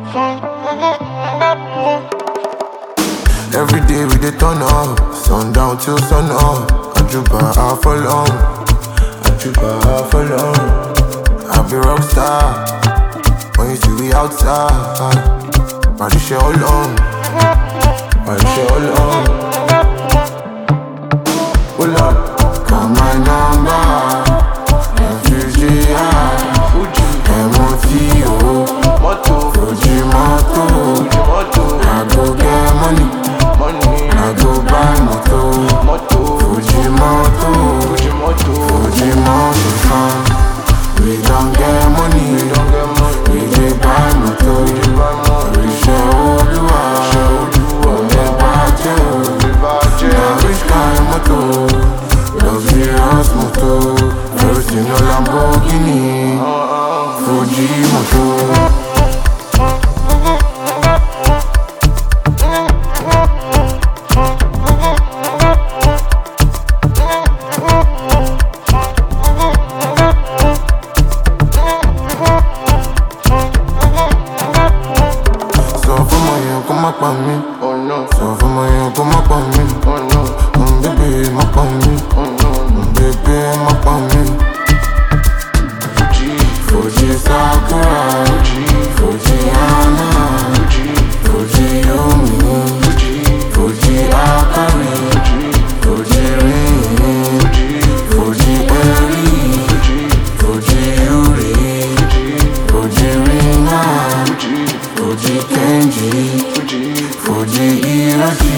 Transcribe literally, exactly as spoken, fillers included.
Every day we dey turn up, sundown till sun up. Ajuba half alone, Ajuba half alone. I be rockstar when you see we outside. Party share alone, party share alone. Pull up, call my number. Refugee high, M O T O, Fuji Moto. I go get money, I go buy moto. Fuji Moto, Fuji Moto fan. We don't get money, we dey buy moto. We share Oluwa, Ole Baje. Now which kind moto? Luxurious moto. First in a Lamborghini, Fuji Moto. Come up on me, oh no. So for my young, come up on me, oh no. Mm, baby, up on me, oh no. Mm, baby, up on me. Fuji, Fuji Sakura, Fuji, Fuji Hana, Fuji, Fuji Yomi, Fuji, Fuji Akari, Fuji, Fuji Rin, Fuji, Fuji Eri, Fuji, Fuji Yuri, Fuji, Fuji Rina, Fuji, Fuji Kenji. Fuji Irachi.